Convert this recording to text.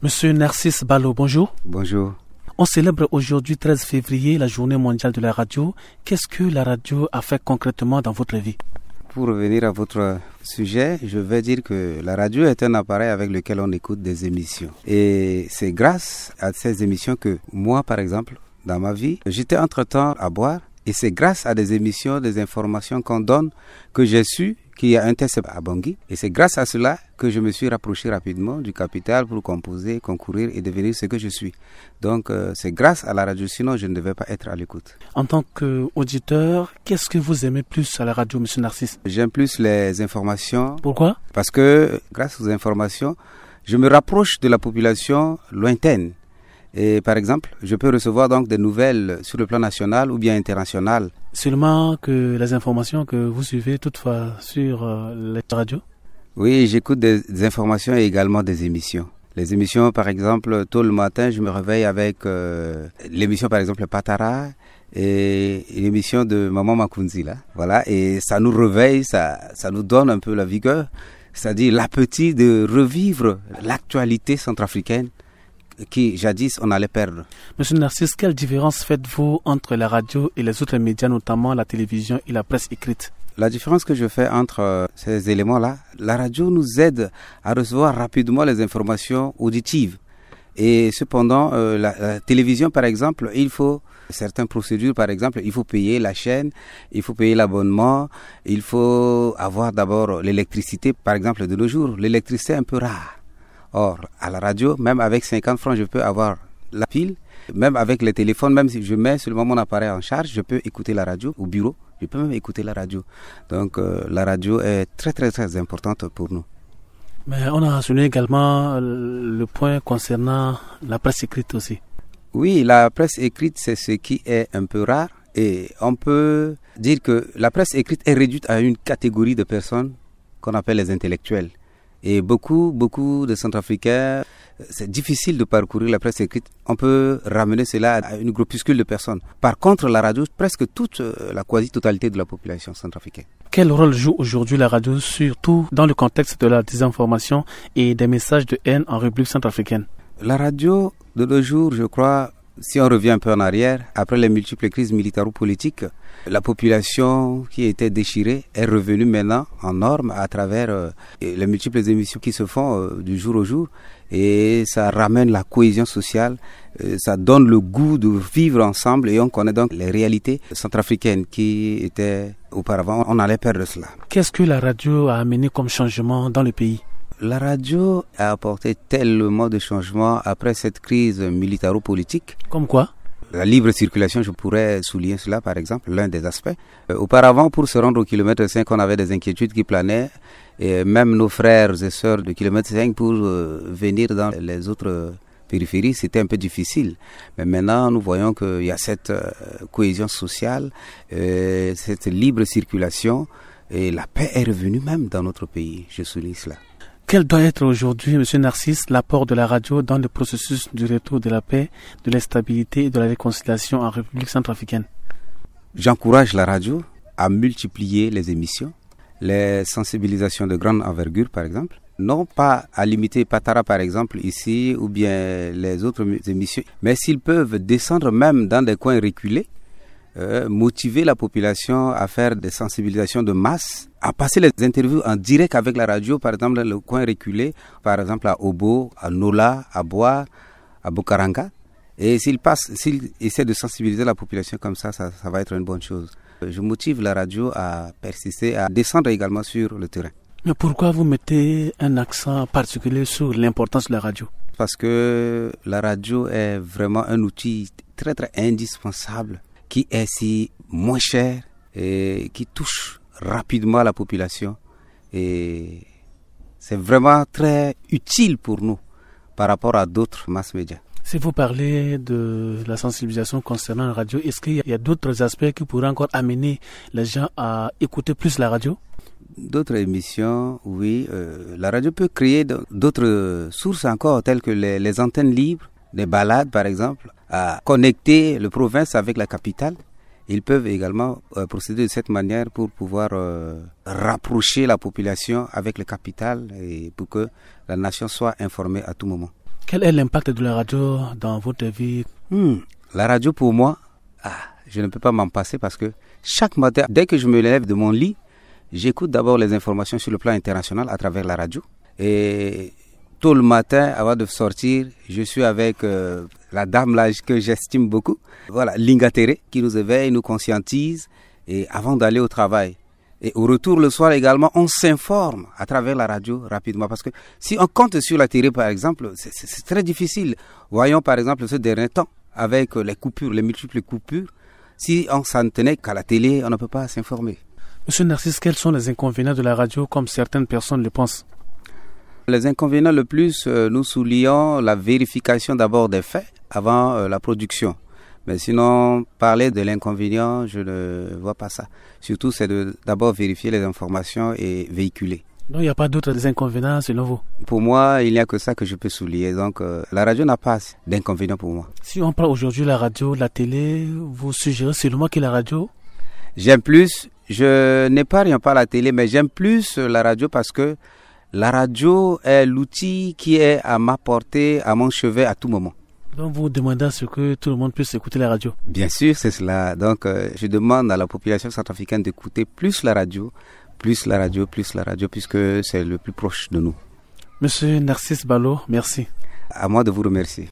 Monsieur Narcisse Ballo, bonjour. Bonjour. On célèbre aujourd'hui 13 février la journée mondiale de la radio. Qu'est-ce que la radio a fait concrètement dans votre vie? Pour revenir à votre sujet, je vais dire que la radio est un appareil avec lequel on écoute des émissions. Et c'est grâce à ces émissions que moi, par exemple, dans ma vie, j'étais entre-temps à boire. Et c'est grâce à des émissions, des informations qu'on donne que j'ai su qu'il y a un test à Bangui. Et c'est grâce à cela que je me suis rapproché rapidement du capital pour composer, concourir et devenir ce que je suis. Donc c'est grâce à la radio, sinon je ne devais pas être à l'écoute. En tant qu'auditeur, qu'est-ce que vous aimez plus à la radio, monsieur Narcisse? J'aime plus les informations. Pourquoi? Parce que grâce aux informations, je me rapproche de la population lointaine. Et par exemple, je peux recevoir donc des nouvelles sur le plan national ou bien international. Seulement que les informations que vous suivez toutefois sur les radios? Oui, j'écoute des informations et également des émissions. Les émissions, par exemple, tôt le matin, je me réveille avec l'émission, par exemple, Patara et l'émission de Maman Makunzi, là. Voilà, et ça nous réveille, ça nous donne un peu la vigueur, c'est-à-dire l'appétit de revivre l'actualité centrafricaine qui jadis on allait perdre. Monsieur Narcisse, quelle différence faites-vous entre la radio et les autres médias, notamment la télévision et la presse écrite? La différence que je fais entre ces éléments-là, la radio nous aide à recevoir rapidement les informations auditives. Et cependant, la télévision, par exemple, il faut certaines procédures, par exemple, il faut payer la chaîne, il faut payer l'abonnement, il faut avoir d'abord l'électricité, par exemple, de nos jours. L'électricité est un peu rare. Or, à la radio, même avec 50 francs, je peux avoir la pile. Même avec les téléphones, même si je mets seulement mon appareil en charge, je peux écouter la radio au bureau. Je peux même écouter la radio. Donc, la radio est très, très, très importante pour nous. Mais on a souligné également le point concernant la presse écrite aussi. Oui, la presse écrite, c'est ce qui est un peu rare. Et on peut dire que la presse écrite est réduite à une catégorie de personnes qu'on appelle les intellectuels. Et beaucoup de Centrafricains, c'est difficile de parcourir la presse écrite. On peut ramener cela à une groupuscule de personnes. Par contre, la radio, presque toute la quasi-totalité de la population centrafricaine. Quel rôle joue aujourd'hui la radio, surtout dans le contexte de la désinformation et des messages de haine en République centrafricaine? La radio, de nos jours, je crois, si on revient un peu en arrière, après les multiples crises militaro-politiques, la population qui était déchirée est revenue maintenant en norme à travers les multiples émissions qui se font du jour au jour. Et ça ramène la cohésion sociale, ça donne le goût de vivre ensemble et on connaît donc les réalités centrafricaines qui étaient auparavant, on allait perdre cela. Qu'est-ce que la radio a amené comme changement dans le pays? La radio a apporté tellement de changements après cette crise militaro-politique. Comme quoi? La libre circulation, je pourrais souligner cela par exemple, l'un des aspects. Auparavant, pour se rendre au kilomètre 5, on avait des inquiétudes qui planaient. Et même nos frères et sœurs de kilomètre 5 pour venir dans les autres périphéries, c'était un peu difficile. Mais maintenant, nous voyons qu'il y a cette cohésion sociale, cette libre circulation et la paix est revenue même dans notre pays, je souligne cela. Quel doit être aujourd'hui, M. Narcisse, l'apport de la radio dans le processus du retour de la paix, de la stabilité et de la réconciliation en République centrafricaine? J'encourage la radio à multiplier les émissions, les sensibilisations de grande envergure par exemple, non pas à limiter Patara par exemple ici ou bien les autres émissions, mais s'ils peuvent descendre même dans des coins reculés, motiver la population à faire des sensibilisations de masse, à passer les interviews en direct avec la radio, par exemple dans le coin reculé, par exemple à Obo, à Nola, à Boa, à Bokaranga. Et s'ils essaient de sensibiliser la population comme ça va être une bonne chose. Je motive la radio à persister, à descendre également sur le terrain. Mais pourquoi vous mettez un accent particulier sur l'importance de la radio? Parce que la radio est vraiment un outil très très indispensable, qui est si moins cher et qui touche rapidement la population. Et c'est vraiment très utile pour nous par rapport à d'autres mass médias. Si vous parlez de la sensibilisation concernant la radio, est-ce qu'il y a d'autres aspects qui pourraient encore amener les gens à écouter plus la radio? D'autres émissions, oui. La radio peut créer d'autres sources encore, telles que les antennes libres, des balades par exemple, à connecter le province avec la capitale. Ils peuvent également procéder de cette manière pour pouvoir rapprocher la population avec la capitale et pour que la nation soit informée à tout moment. Quel est l'impact de la radio dans votre vie? La radio pour moi, je ne peux pas m'en passer parce que chaque matin, dès que je me lève de mon lit, j'écoute d'abord les informations sur le plan international à travers la radio. Et tôt le matin, avant de sortir, je suis avec la dame là que j'estime beaucoup. Voilà, Linga Tere, qui nous éveille, nous conscientise et avant d'aller au travail. Et au retour le soir également, on s'informe à travers la radio rapidement. Parce que si on compte sur la télé par exemple, c'est très difficile. Voyons par exemple ce dernier temps, avec les coupures, les multiples coupures. Si on s'en tenait qu'à la télé, on ne peut pas s'informer. Monsieur Narcisse, quels sont les inconvénients de la radio comme certaines personnes le pensent? Les inconvénients le plus, nous soulignons la vérification d'abord des faits avant la production. Mais sinon, parler de l'inconvénient, je ne vois pas ça. Surtout, c'est d'abord vérifier les informations et véhiculer. Donc, il n'y a pas d'autres inconvénients selon vous? Pour moi, il n'y a que ça que je peux souligner. Donc, la radio n'a pas d'inconvénients pour moi. Si on parle aujourd'hui de la radio, la télé, vous suggérez seulement que la radio? J'aime plus, je n'épargne pas la télé, mais j'aime plus la radio parce que la radio est l'outil qui est à ma portée, à mon chevet à tout moment. Donc vous demandez à ce que tout le monde puisse écouter la radio? Bien sûr, c'est cela. Donc je demande à la population centrafricaine d'écouter plus la radio, puisque c'est le plus proche de nous. Monsieur Narcisse Balo, merci. À moi de vous remercier.